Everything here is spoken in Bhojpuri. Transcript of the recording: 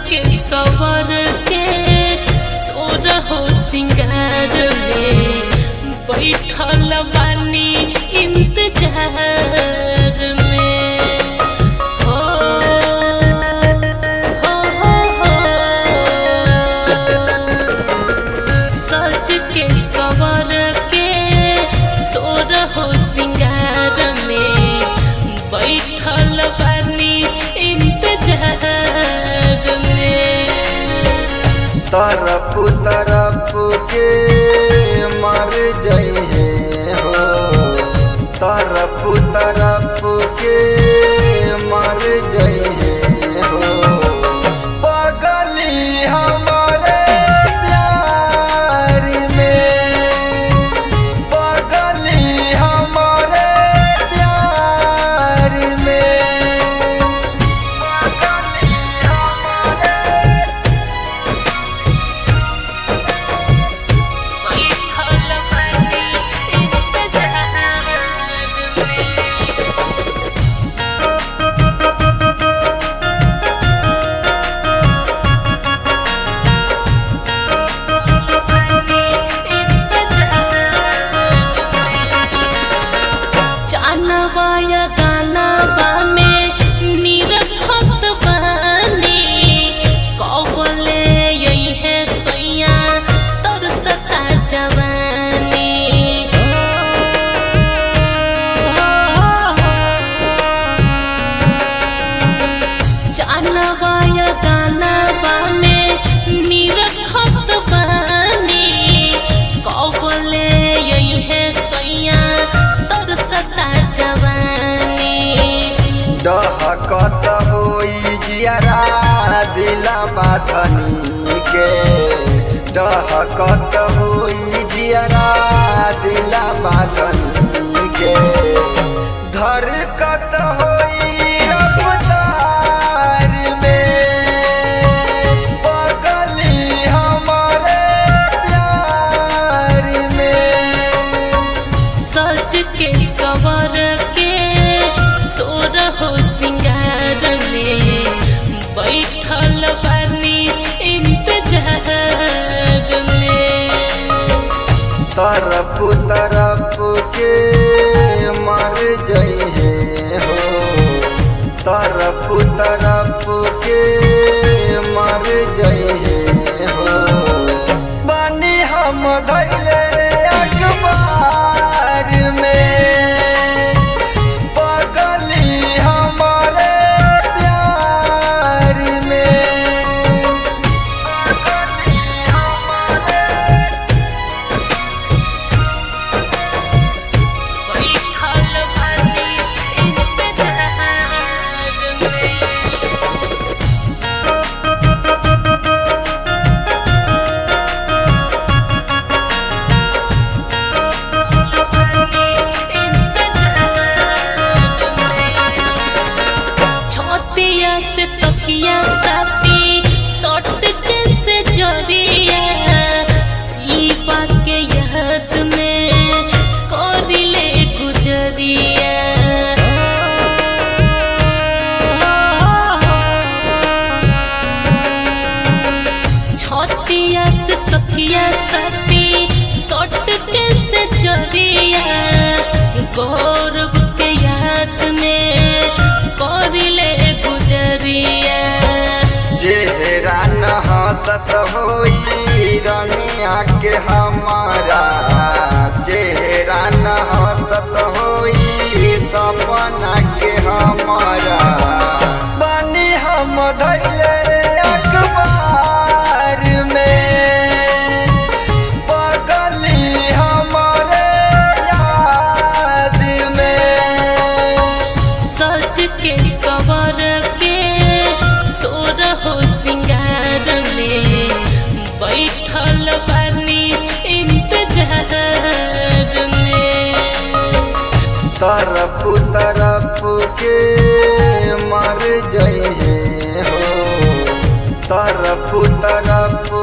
के सवर के सोरहो सिंगार में बैठल बानी इंतजार में। हो सज के सवर के सोरहो सिंगार में बैठल बानी इंतजार में। तरफ तरफ के मर जइहे हो, तरफ तरफ के मर जइहे हो। बगली हमारे प्यार में, बगली हमारे प्यार में, बगली हमारे बैठल बानी इंतजार में। जानवाया गानावा में निरखत बानी कौवले यही है सैया तरसता जवानी। जानवाया गानावा में निरखत बानी कौवले यही है सैया तरसता जवानी। डहकत होई जियारा दिला बाधनी के, डहकत होई जियारा दिला बाधनी के। धरकत होई रफ्तार में, बगली हमारे प्यार में। सज के सवर के सोरहो सिंगार में बैठल बानी इंतजार में। तरफ तरफ के मर जइहे हो, तरफ तरफ के मर जइहे हो। बानी हम धैले अखबार में, बगली हमारे प्यार में, बगली हमारे बैठल बानी इंतजार में। छतिया से तकिया साथी सट के से जरिया सीपा के याद में करिले गुजरिया। छतिया से तकिया साथी सट के से जरिया गौरव के याद में करिले गुजरिया। चेहरा न हंसत होई रनिया के हमारा, चेहरा न हंसत होई सपना के हमारा। बानी हम धैले अखबार में, बगली हमारे याद में। सज के सवर के सोरहो सिंगार में बैठल बानी इंतजार में। तरफ तरफ के मर जइहे हो, तरफ तरफ